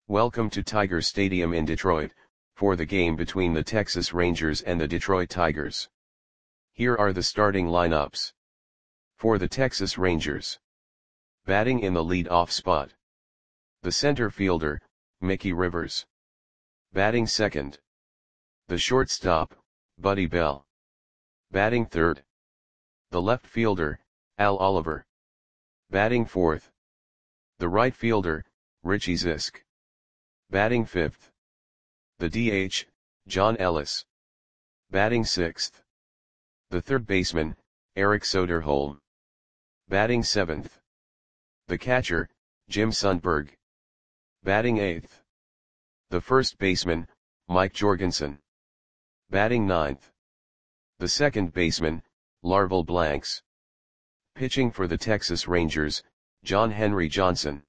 Welcome to Tiger Stadium in Detroit, for the game between the Texas Rangers and the Detroit Tigers. Here are the starting lineups. For the Texas Rangers. Batting in the lead-off spot. The center fielder, Mickey Rivers. Batting second. The shortstop, Buddy Bell. Batting third. The left fielder, Al Oliver. Batting fourth. The right fielder, Richie Zisk. Batting fifth. The DH, John Ellis. Batting sixth. The third baseman, Eric Soderholm. Batting seventh. The catcher, Jim Sundberg. Batting eighth. The first baseman, Mike Jorgensen. Batting ninth. The second baseman, Larval Blanks. Pitching for the Texas Rangers, John Henry Johnson.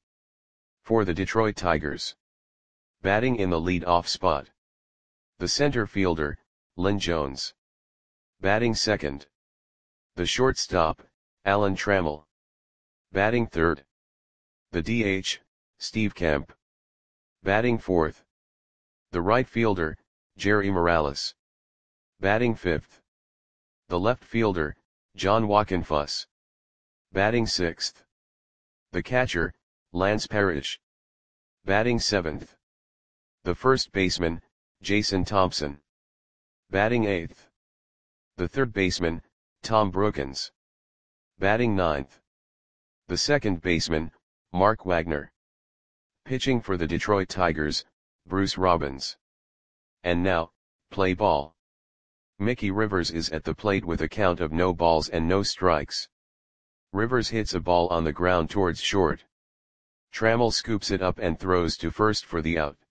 For the Detroit Tigers. Batting in the lead-off spot. The center fielder, Lynn Jones. Batting second. The shortstop, Alan Trammell. Batting third. The DH, Steve Kemp. Batting fourth. The right fielder, Jerry Morales. Batting fifth. The left fielder, John Wockenfuss. Batting sixth. The catcher, Lance Parrish. Batting seventh. The first baseman, Jason Thompson. Batting eighth. The third baseman, Tom Brookins. Batting ninth. The second baseman, Mark Wagner. Pitching for the Detroit Tigers, Bruce Robbins. And now, play ball. Mickey Rivers is at the plate with a count of no balls and no strikes. Rivers hits a ball on the ground towards short. Trammell scoops it up and throws to first for the out.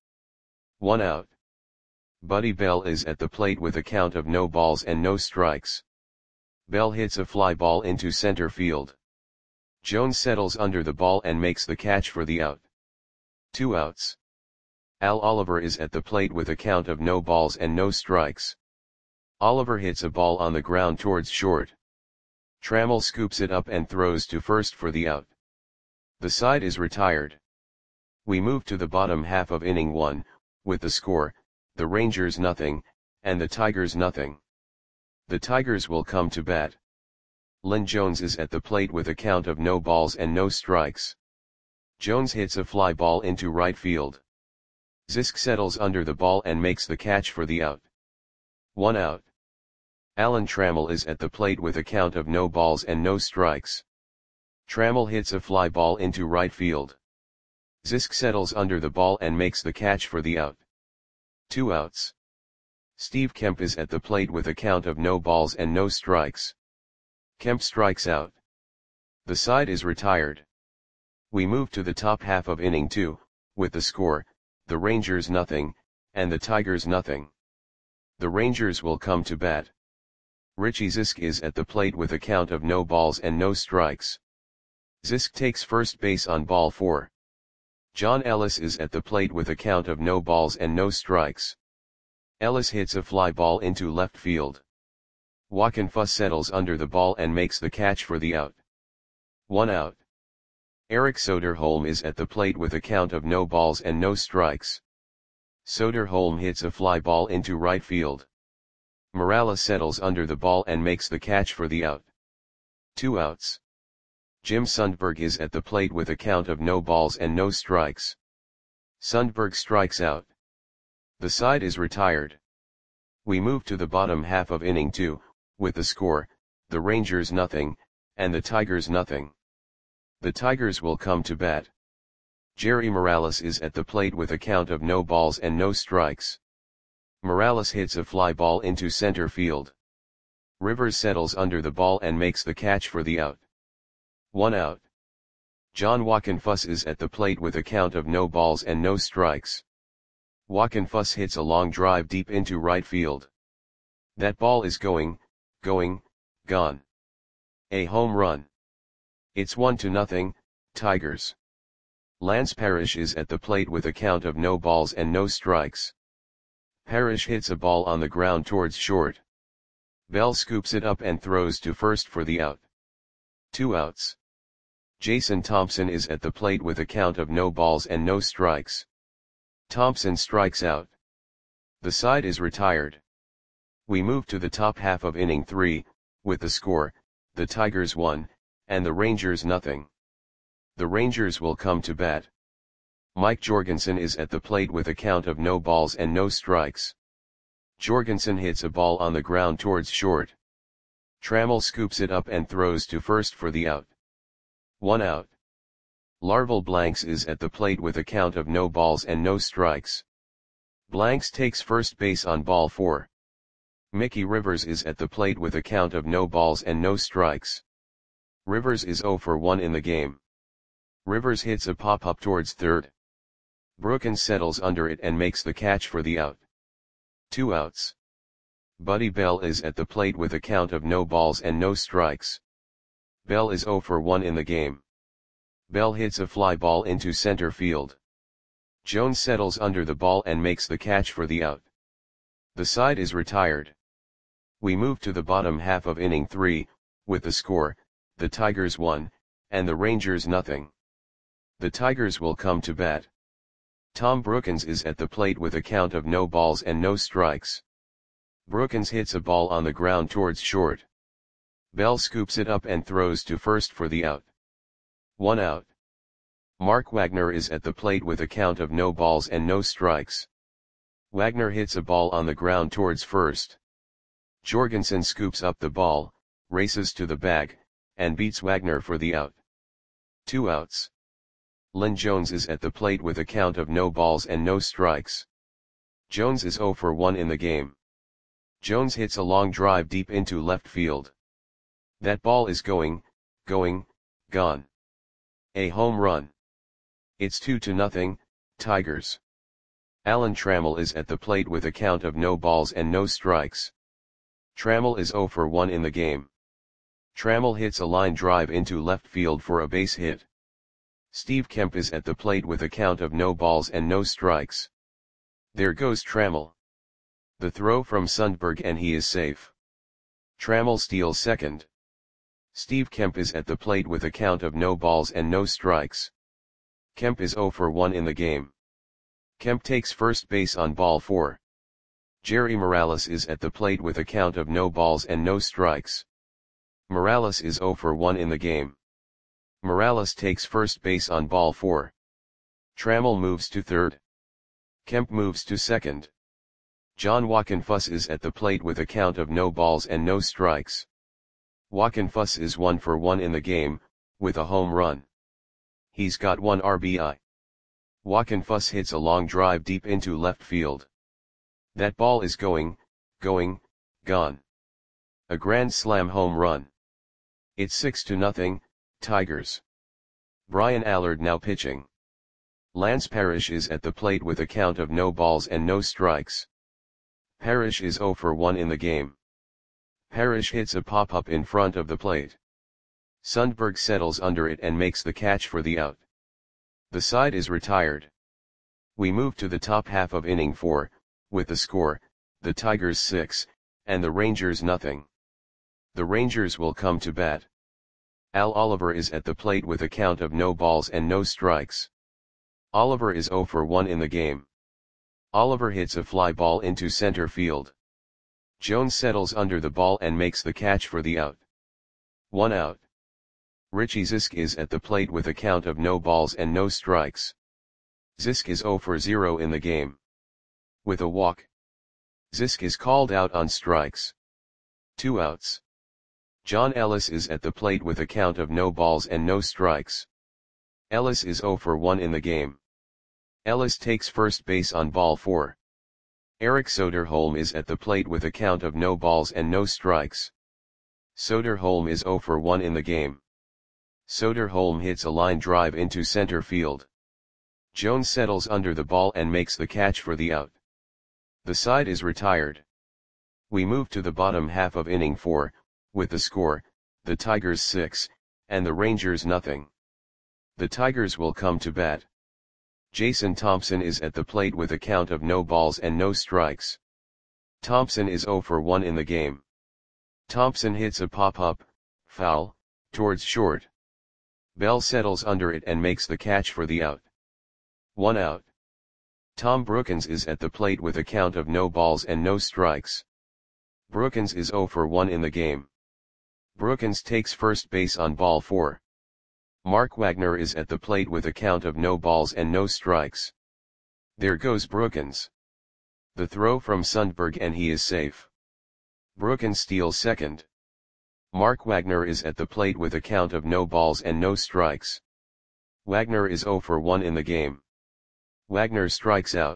1 out. Buddy Bell is at the plate with a count of no balls and no strikes. Bell hits a fly ball into center field. Jones settles under the ball and makes the catch for the out. 2 outs. Al Oliver is at the plate with a count of no balls and no strikes. Oliver hits a ball on the ground towards short. Trammell scoops it up and throws to first for the out. The side is retired. We move to the bottom half of inning 1, with the score, the Rangers nothing, and the Tigers nothing. The Tigers will come to bat. Lynn Jones is at the plate with a count of no balls and no strikes. Jones hits a fly ball into right field. Zisk settles under the ball and makes the catch for the out. 1 out. Alan Trammell is at the plate with a count of no balls and no strikes. Trammell hits a fly ball into right field. Zisk settles under the ball and makes the catch for the out. 2 outs. Steve Kemp is at the plate with a count of no balls and no strikes. Kemp strikes out. The side is retired. We move to the top half of inning 2, with the score, the Rangers nothing, and the Tigers nothing. The Rangers will come to bat. Richie Zisk is at the plate with a count of no balls and no strikes. Zisk takes first base on ball 4. John Ellis is at the plate with a count of no balls and no strikes. Ellis hits a fly ball into left field. Wockenfuss settles under the ball and makes the catch for the out. 1 out. Eric Soderholm is at the plate with a count of no balls and no strikes. Soderholm hits a fly ball into right field. Morales settles under the ball and makes the catch for the out. 2 outs. Jim Sundberg is at the plate with a count of no balls and no strikes. Sundberg strikes out. The side is retired. We move to the bottom half of inning 2, with the score, the Rangers nothing, and the Tigers nothing. The Tigers will come to bat. Jerry Morales is at the plate with a count of no balls and no strikes. Morales hits a fly ball into center field. Rivers settles under the ball and makes the catch for the out. 1 out. John Wockenfuss is at the plate with a count of no balls and no strikes. Wockenfuss hits a long drive deep into right field. That ball is gone. A home run. It's 1-0, Tigers. Lance Parrish is at the plate with a count of no balls and no strikes. Parrish hits a ball on the ground towards short. Bell scoops it up and throws to first for the out. 2 outs. Jason Thompson is at the plate with a count of no balls and no strikes. Thompson strikes out. The side is retired. We move to the top half of inning 3, with the score, the Tigers 1, and the Rangers nothing. The Rangers will come to bat. Mike Jorgensen is at the plate with a count of no balls and no strikes. Jorgensen hits a ball on the ground towards short. Trammell scoops it up and throws to first for the out. 1 out. Larval Blanks is at the plate with a count of no balls and no strikes. Blanks takes first base on ball 4. Mickey Rivers is at the plate with a count of no balls and no strikes. Rivers is 0 for 1 in the game. Rivers hits a pop-up towards third. Brookins settles under it and makes the catch for the out. 2 outs. Buddy Bell is at the plate with a count of no balls and no strikes. Bell is 0 for 1 in the game. Bell hits a fly ball into center field. Jones settles under the ball and makes the catch for the out. The side is retired. We move to the bottom half of inning 3, with the score, the Tigers 1, and the Rangers nothing. The Tigers will come to bat. Tom Brookins is at the plate with a count of no balls and no strikes. Brookins hits a ball on the ground towards short. Bell scoops it up and throws to first for the out. 1 out. Mark Wagner is at the plate with a count of no balls and no strikes. Wagner hits a ball on the ground towards first. Jorgensen scoops up the ball, races to the bag, and beats Wagner for the out. 2 outs. Lynn Jones is at the plate with a count of no balls and no strikes. Jones is 0 for 1 in the game. Jones hits a long drive deep into left field. That ball is going, gone. A home run. It's 2-0, Tigers. Alan Trammell is at the plate with a count of no balls and no strikes. Trammell is 0 for 1 in the game. Trammell hits a line drive into left field for a base hit. Steve Kemp is at the plate with a count of no balls and no strikes. There goes Trammell. The throw from Sundberg and he is safe. Trammell steals second. Steve Kemp is at the plate with a count of no balls and no strikes. Kemp is 0 for 1 in the game. Kemp takes first base on ball 4. Jerry Morales is at the plate with a count of no balls and no strikes. Morales is 0 for 1 in the game. Morales takes first base on ball 4. Trammell moves to third. Kemp moves to second. John Wockenfuss is at the plate with a count of no balls and no strikes. Wockenfuss is 1 for 1 in the game, with a home run. He's got 1 RBI. Wockenfuss hits a long drive deep into left field. That ball is going, gone. A grand slam home run. It's 6-0, Tigers. Brian Allard now pitching. Lance Parrish is at the plate with a count of no balls and no strikes. Parrish is 0 for 1 in the game. Parrish hits a pop-up in front of the plate. Sundberg settles under it and makes the catch for the out. The side is retired. We move to the top half of inning 4, with the score, the Tigers 6, and the Rangers nothing. The Rangers will come to bat. Al Oliver is at the plate with a count of no balls and no strikes. Oliver is 0 for 1 in the game. Oliver hits a fly ball into center field. Jones settles under the ball and makes the catch for the out. 1 out. Richie Zisk is at the plate with a count of no balls and no strikes. Zisk is 0 for 0 in the game. With a walk. Zisk is called out on strikes. 2 outs. John Ellis is at the plate with a count of no balls and no strikes. Ellis is 0 for 1 in the game. Ellis takes first base on ball 4. Eric Soderholm is at the plate with a count of no balls and no strikes. Soderholm is 0 for 1 in the game. Soderholm hits a line drive into center field. Jones settles under the ball and makes the catch for the out. The side is retired. We move to the bottom half of inning 4, with the score, the Tigers 6, and the Rangers nothing. The Tigers will come to bat. Jason Thompson is at the plate with a count of no balls and no strikes. Thompson is 0 for 1 in the game. Thompson hits a pop-up, foul, towards short. Bell settles under it and makes the catch for the out. 1 out. Tom Brookens is at the plate with a count of no balls and no strikes. Brookens is 0 for 1 in the game. Brookens takes first base on ball 4. Mark Wagner is at the plate with a count of no balls and no strikes. There goes Brookens. The throw from Sundberg and he is safe. Brookens steals second. Mark Wagner is at the plate with a count of no balls and no strikes. Wagner is 0 for 1 in the game. Wagner strikes out.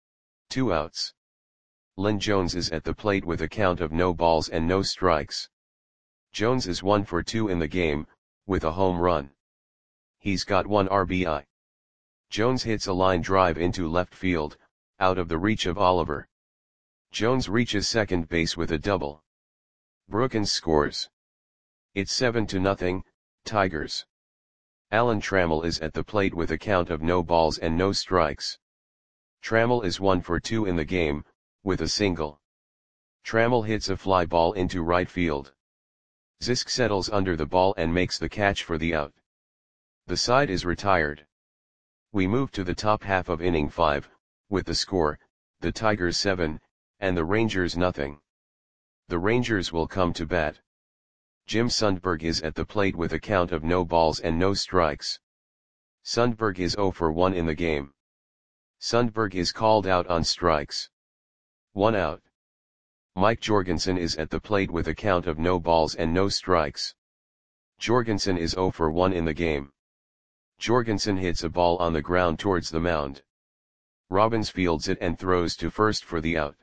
2 outs. Lynn Jones is at the plate with a count of no balls and no strikes. Jones is 1 for 2 in the game, with a home run. He's got 1 RBI. Jones hits a line drive into left field, out of the reach of Oliver. Jones reaches second base with a double. Brookens scores. It's 7-0, Tigers. Alan Trammell is at the plate with a count of no balls and no strikes. Trammell is 1 for 2 in the game, with a single. Trammell hits a fly ball into right field. Zisk settles under the ball and makes the catch for the out. The side is retired. We move to the top half of inning 5, with the score, the Tigers 7, and the Rangers nothing. The Rangers will come to bat. Jim Sundberg is at the plate with a count of no balls and no strikes. Sundberg is 0 for 1 in the game. Sundberg is called out on strikes. 1 out. Mike Jorgensen is at the plate with a count of no balls and no strikes. Jorgensen is 0 for 1 in the game. Jorgensen hits a ball on the ground towards the mound. Robbins fields it and throws to first for the out.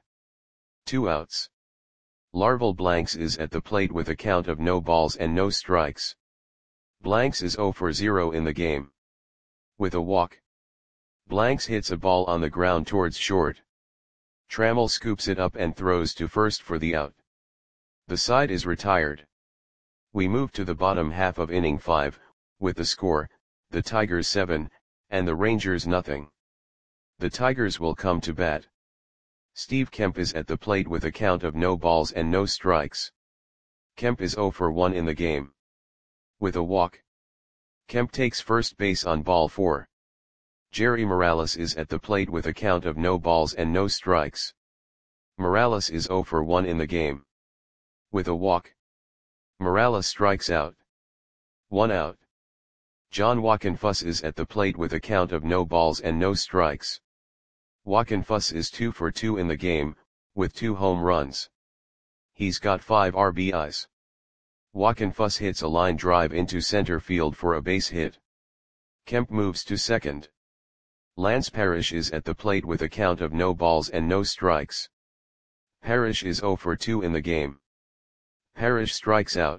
2 outs. Larval Blanks is at the plate with a count of no balls and no strikes. Blanks is 0 for 0 in the game. With a walk. Blanks hits a ball on the ground towards short. Trammell scoops it up and throws to first for the out. The side is retired. We move to the bottom half of inning 5, with the score, the Tigers 7, and the Rangers nothing. The Tigers will come to bat. Steve Kemp is at the plate with a count of no balls and no strikes. Kemp is 0 for 1 in the game. With a walk. Kemp takes first base on ball 4. Jerry Morales is at the plate with a count of no balls and no strikes. Morales is 0 for 1 in the game. With a walk. Morales strikes out. 1 out. John Wockenfuss is at the plate with a count of no balls and no strikes. Wockenfuss is 2 for 2 in the game, with 2 home runs. He's got 5 RBIs. Wockenfuss hits a line drive into center field for a base hit. Kemp moves to second. Lance Parrish is at the plate with a count of no balls and no strikes. Parrish is 0 for 2 in the game. Parrish strikes out.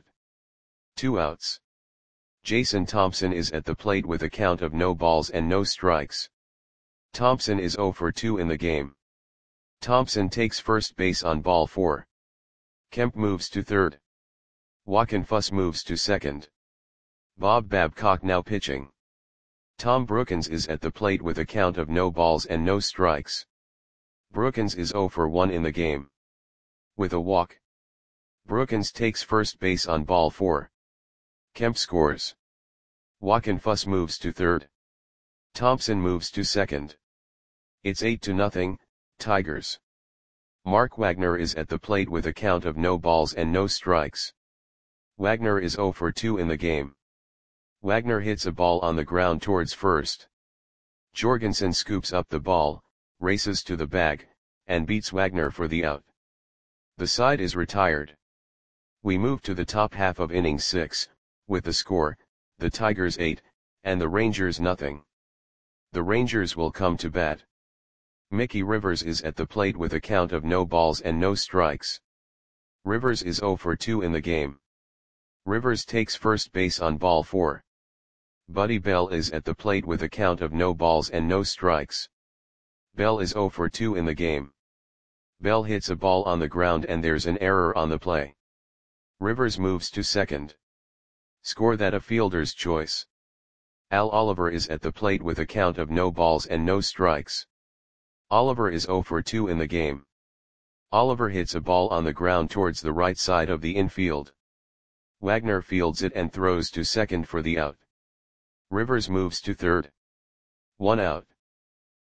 2 outs. Jason Thompson is at the plate with a count of no balls and no strikes. Thompson is 0 for 2 in the game. Thompson takes first base on ball 4. Kemp moves to third. Wockenfuss moves to second. Bob Babcock now pitching. Tom Brookens is at the plate with a count of no balls and no strikes. Brookens is 0 for 1 in the game. With a walk. Brookens takes first base on ball 4. Kemp scores. Wockenfuss moves to third. Thompson moves to second. It's 8-0, Tigers. Mark Wagner is at the plate with a count of no balls and no strikes. Wagner is 0 for 2 in the game. Wagner hits a ball on the ground towards first. Jorgensen scoops up the ball, races to the bag, and beats Wagner for the out. The side is retired. We move to the top half of inning 6, with the score, the Tigers 8, and the Rangers nothing. The Rangers will come to bat. Mickey Rivers is at the plate with a count of no balls and no strikes. Rivers is 0 for 2 in the game. Rivers takes first base on ball 4. Buddy Bell is at the plate with a count of no balls and no strikes. Bell is 0 for 2 in the game. Bell hits a ball on the ground and there's an error on the play. Rivers moves to second. Score that a fielder's choice. Al Oliver is at the plate with a count of no balls and no strikes. Oliver is 0 for 2 in the game. Oliver hits a ball on the ground towards the right side of the infield. Wagner fields it and throws to second for the out. Rivers moves to third. 1 out.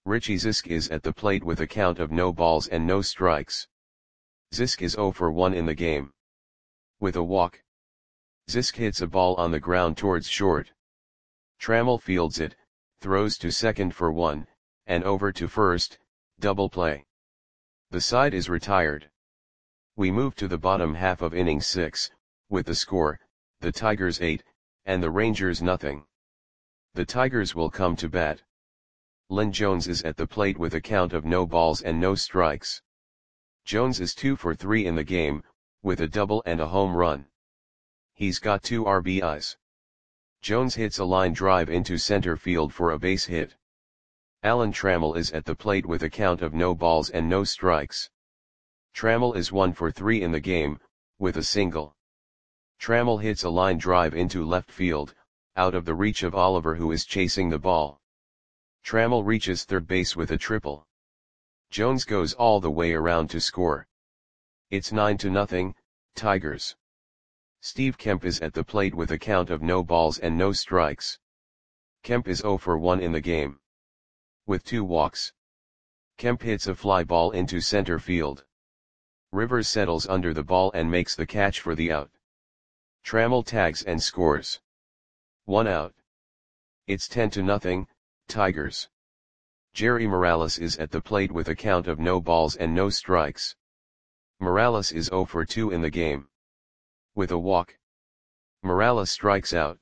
Richie Zisk is at the plate with a count of no balls and no strikes. Zisk is 0 for 1 in the game. With a walk. Zisk hits a ball on the ground towards short. Trammell fields it, throws to second for 1, and over to first, double play. The side is retired. We move to the bottom half of inning 6, with the score, the Tigers 8, and the Rangers nothing. The Tigers will come to bat. Lynn Jones is at the plate with a count of no balls and no strikes. Jones is 2 for 3 in the game, with a double and a home run. He's got 2 RBIs. Jones hits a line drive into center field for a base hit. Alan Trammell is at the plate with a count of no balls and no strikes. Trammell is 1 for 3 in the game, with a single. Trammell hits a line drive into left field, out of the reach of Oliver, who is chasing the ball. Trammell reaches third base with a triple. Jones goes all the way around to score. It's 9-0, Tigers. Steve Kemp is at the plate with a count of no balls and no strikes. Kemp is 0 for 1 in the game. With 2 walks. Kemp hits a fly ball into center field. Rivers settles under the ball and makes the catch for the out. Trammell tags and scores. 1 out. It's 10-0, Tigers. Jerry Morales is at the plate with a count of no balls and no strikes. Morales is 0 for 2 in the game. With a walk. Morales strikes out.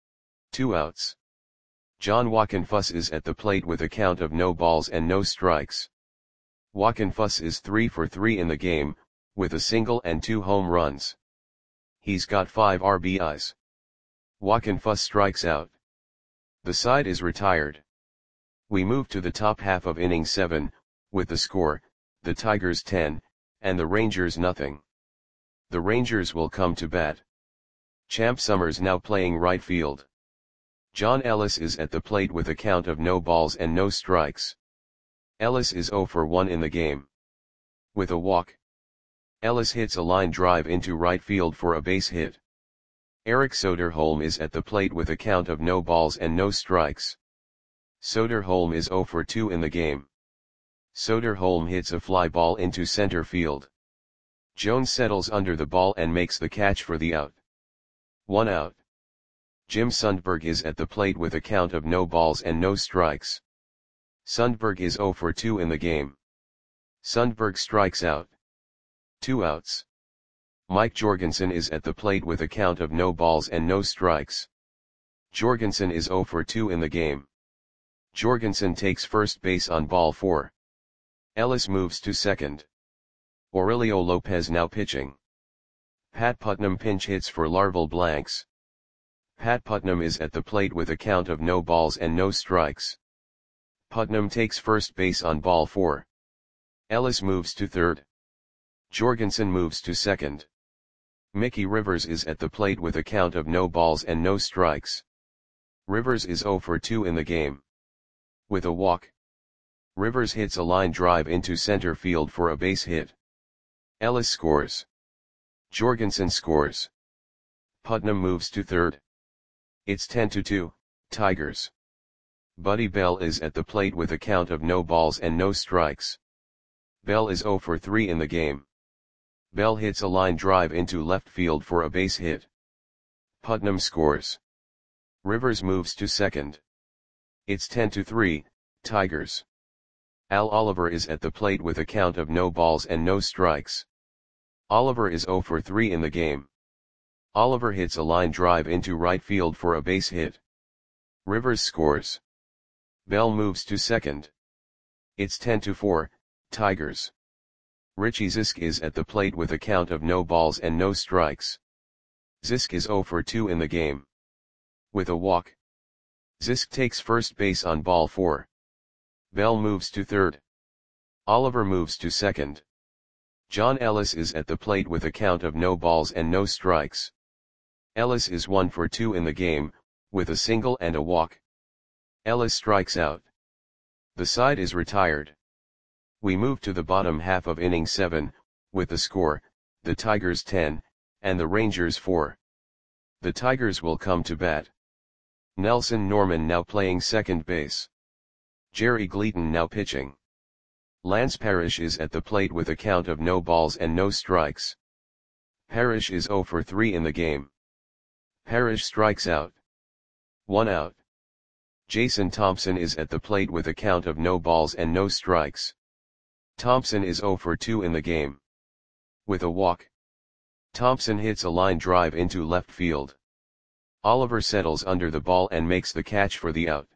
2 outs. John Wockenfuss is at the plate with a count of no balls and no strikes. Wockenfuss is 3 for 3 in the game, with a single and 2 home runs. He's got 5 RBIs. Wockenfuss strikes out. The side is retired. We move to the top half of inning 7, with the score, the Tigers 10, and the Rangers nothing. The Rangers will come to bat. Champ Summers now playing right field. John Ellis is at the plate with a count of no balls and no strikes. Ellis is 0 for 1 in the game. With a walk. Ellis hits a line drive into right field for a base hit. Eric Soderholm is at the plate with a count of no balls and no strikes. Soderholm is 0 for 2 in the game. Soderholm hits a fly ball into center field. Jones settles under the ball and makes the catch for the out. 1 out. Jim Sundberg is at the plate with a count of no balls and no strikes. Sundberg is 0 for 2 in the game. Sundberg strikes out. 2 outs. Mike Jorgensen is at the plate with a count of no balls and no strikes. Jorgensen is 0 for 2 in the game. Jorgensen takes first base on ball 4. Ellis moves to second. Aurelio Lopez now pitching. Pat Putnam pinch hits for Larval Blanks. Pat Putnam is at the plate with a count of no balls and no strikes. Putnam takes first base on ball 4. Ellis moves to third. Jorgensen moves to second. Mickey Rivers is at the plate with a count of no balls and no strikes. Rivers is 0 for 2 in the game. With a walk. Rivers hits a line drive into center field for a base hit. Ellis scores. Jorgensen scores. Putnam moves to third. It's 10-2, Tigers. Buddy Bell is at the plate with a count of no balls and no strikes. Bell is 0 for 3 in the game. Bell hits a line drive into left field for a base hit. Putnam scores. Rivers moves to second. It's 10-3, Tigers. Al Oliver is at the plate with a count of no balls and no strikes. Oliver is 0 for 3 in the game. Oliver hits a line drive into right field for a base hit. Rivers scores. Bell moves to second. It's 10-4, Tigers. Richie Zisk is at the plate with a count of no balls and no strikes. Zisk is 0 for 2 in the game. With a walk. Zisk takes first base on ball 4. Bell moves to third. Oliver moves to second. John Ellis is at the plate with a count of no balls and no strikes. Ellis is 1 for 2 in the game, with a single and a walk. Ellis strikes out. The side is retired. We move to the bottom half of inning 7, with the score, the Tigers 10, and the Rangers 4. The Tigers will come to bat. Nelson Norman now playing second base. Jerry Gleaton now pitching. Lance Parrish is at the plate with a count of no balls and no strikes. Parrish is 0 for 3 in the game. Parrish strikes out. 1 out. Jason Thompson is at the plate with a count of no balls and no strikes. Thompson is 0 for 2 in the game. With a walk. Thompson hits a line drive into left field. Oliver settles under the ball and makes the catch for the out.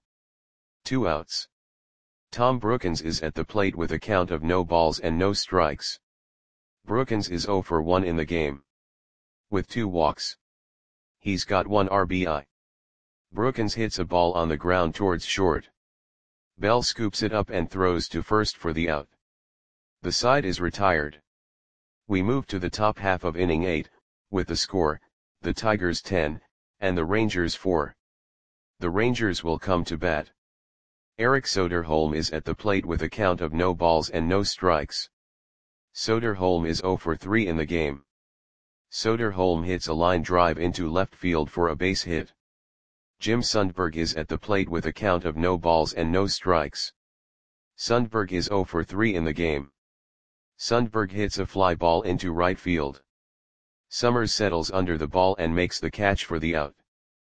2 outs. Tom Brookens is at the plate with a count of no balls and no strikes. Brookens is 0 for 1 in the game. With 2 walks. He's got 1 RBI. Brookens hits a ball on the ground towards short. Bell scoops it up and throws to first for the out. The side is retired. We move to the top half of inning 8, with the score, the Tigers 10, and the Rangers 4. The Rangers will come to bat. Eric Soderholm is at the plate with a count of no balls and no strikes. Soderholm is 0 for 3 in the game. Soderholm hits a line drive into left field for a base hit. Jim Sundberg is at the plate with a count of no balls and no strikes. Sundberg is 0 for 3 in the game. Sundberg hits a fly ball into right field. Summers settles under the ball and makes the catch for the out.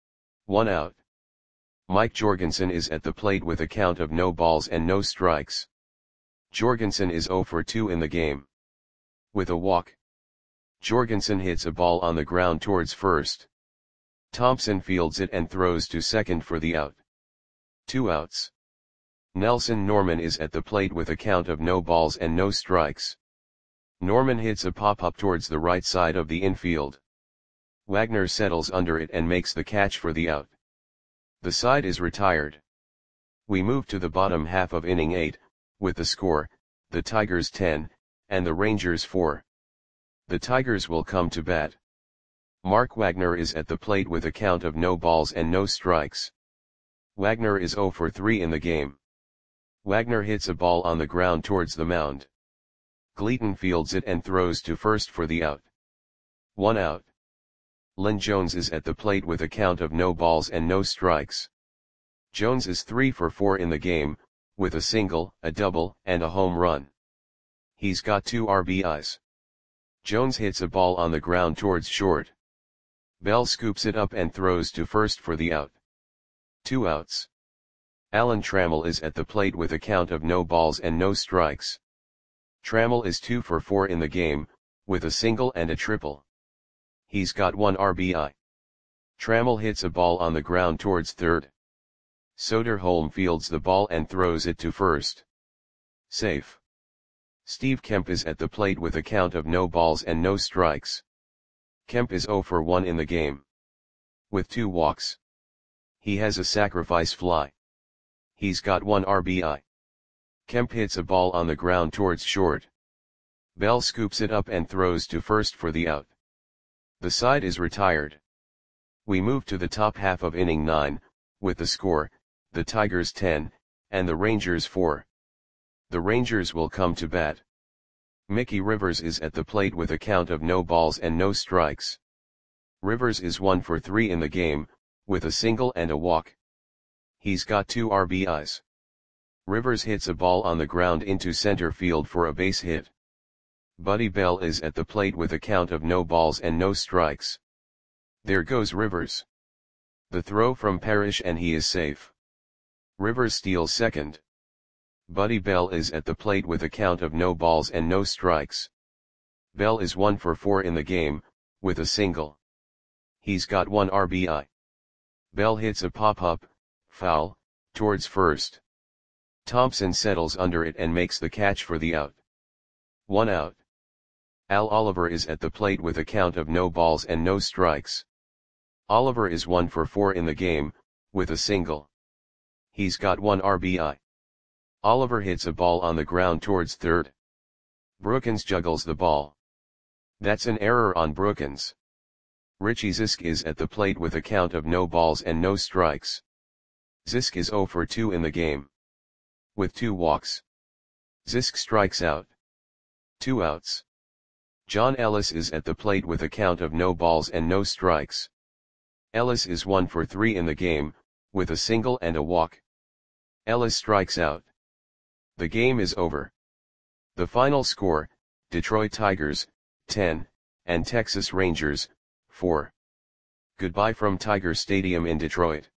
1 out. Mike Jorgensen is at the plate with a count of no balls and no strikes. Jorgensen is 0 for 2 in the game. With a walk. Jorgensen hits a ball on the ground towards first. Thompson fields it and throws to second for the out. 2 outs. Nelson Norman is at the plate with a count of no balls and no strikes. Norman hits a pop-up towards the right side of the infield. Wagner settles under it and makes the catch for the out. The side is retired. We move to the bottom half of inning 8, with the score, the Tigers 10, and the Rangers 4. The Tigers will come to bat. Mark Wagner is at the plate with a count of no balls and no strikes. Wagner is 0 for 3 in the game. Wagner hits a ball on the ground towards the mound. Gleaton fields it and throws to first for the out. 1 out. Lynn Jones is at the plate with a count of no balls and no strikes. Jones is 3 for 4 in the game, with a single, a double, and a home run. He's got 2 RBIs. Jones hits a ball on the ground towards short. Bell scoops it up and throws to first for the out. 2 outs. Alan Trammell is at the plate with a count of no balls and no strikes. Trammell is 2 for 4 in the game, with a single and a triple. He's got 1 RBI. Trammell hits a ball on the ground towards third. Soderholm fields the ball and throws it to first. Safe. Steve Kemp is at the plate with a count of no balls and no strikes. Kemp is 0 for 1 in the game. With 2 walks. He has a sacrifice fly. He's got 1 RBI. Kemp hits a ball on the ground towards short. Bell scoops it up and throws to first for the out. The side is retired. We move to the top half of inning 9, with the score, the Tigers 10, and the Rangers 4. The Rangers will come to bat. Mickey Rivers is at the plate with a count of no balls and no strikes. Rivers is 1 for 3 in the game, with a single and a walk. He's got 2 RBIs. Rivers hits a ball on the ground into center field for a base hit. Buddy Bell is at the plate with a count of no balls and no strikes. There goes Rivers. The throw from Parrish and he is safe. Rivers steals second. Buddy Bell is at the plate with a count of no balls and no strikes. Bell is 1 for 4 in the game, with a single. He's got 1 RBI. Bell hits a pop-up, foul, towards first. Thompson settles under it and makes the catch for the out. 1 out. Al Oliver is at the plate with a count of no balls and no strikes. Oliver is 1 for 4 in the game, with a single. He's got 1 RBI. Oliver hits a ball on the ground towards third. Brookens juggles the ball. That's an error on Brookens. Richie Zisk is at the plate with a count of no balls and no strikes. Zisk is 0 for 2 in the game. With 2 walks. Zisk strikes out. 2 outs. John Ellis is at the plate with a count of no balls and no strikes. Ellis is 1 for 3 in the game, with a single and a walk. Ellis strikes out. The game is over. The final score, Detroit Tigers, 10, and Texas Rangers, 4. Goodbye from Tiger Stadium in Detroit.